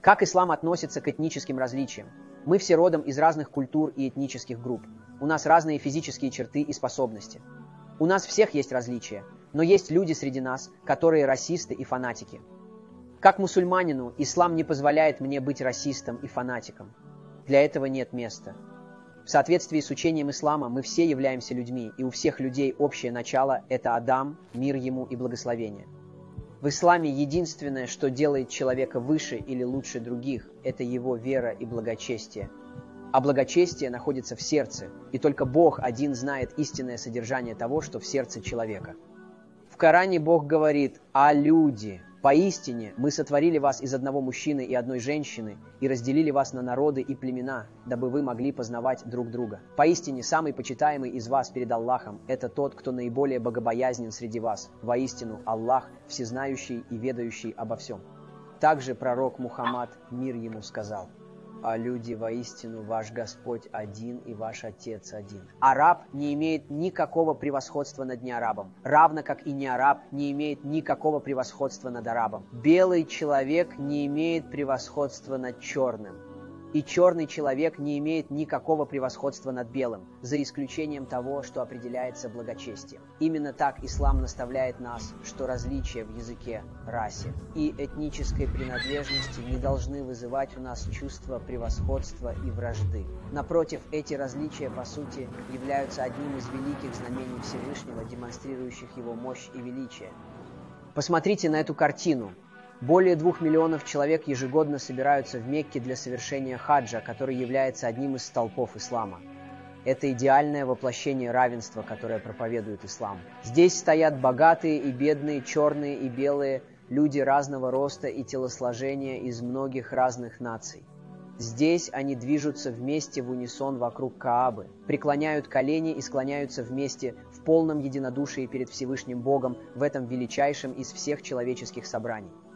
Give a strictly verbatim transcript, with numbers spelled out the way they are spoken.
Как ислам относится к этническим различиям? Мы все родом из разных культур и этнических групп. У нас разные физические черты и способности. У нас всех есть различия, но есть люди среди нас, которые расисты и фанатики. Как мусульманину, ислам не позволяет мне быть расистом и фанатиком. Для этого нет места. В соответствии с учением ислама мы все являемся людьми, и у всех людей общее начало – это Адам, мир ему и благословение. В исламе единственное, что делает человека выше или лучше других, это его вера и благочестие. А благочестие находится в сердце, и только Бог один знает истинное содержание того, что в сердце человека. В Коране Бог говорит: «А люди, поистине мы сотворили вас из одного мужчины и одной женщины и разделили вас на народы и племена, дабы вы могли познавать друг друга. Поистине самый почитаемый из вас перед Аллахом – это тот, кто наиболее богобоязнен среди вас. Воистину Аллах всезнающий и ведающий обо всем». Также пророк Мухаммад, мир ему, сказал: «А люди, воистину ваш Господь один и ваш Отец один». Араб не имеет никакого превосходства над неарабом, равно как и неараб не имеет никакого превосходства над арабом. Белый человек не имеет превосходства над черным, и черный человек не имеет никакого превосходства над белым, за исключением того, что определяется благочестием. Именно так ислам наставляет нас, что различия в языке, расе и этнической принадлежности не должны вызывать у нас чувство превосходства и вражды. Напротив, эти различия, по сути, являются одним из великих знамений Всевышнего, демонстрирующих его мощь и величие. Посмотрите на эту картину. Более двух миллионов человек ежегодно собираются в Мекке для совершения хаджа, который является одним из столпов ислама. Это идеальное воплощение равенства, которое проповедует ислам. Здесь стоят богатые и бедные, черные и белые, люди разного роста и телосложения из многих разных наций. Здесь они движутся вместе в унисон вокруг Каабы, преклоняют колени и склоняются вместе в полном единодушии перед Всевышним Богом в этом величайшем из всех человеческих собраний.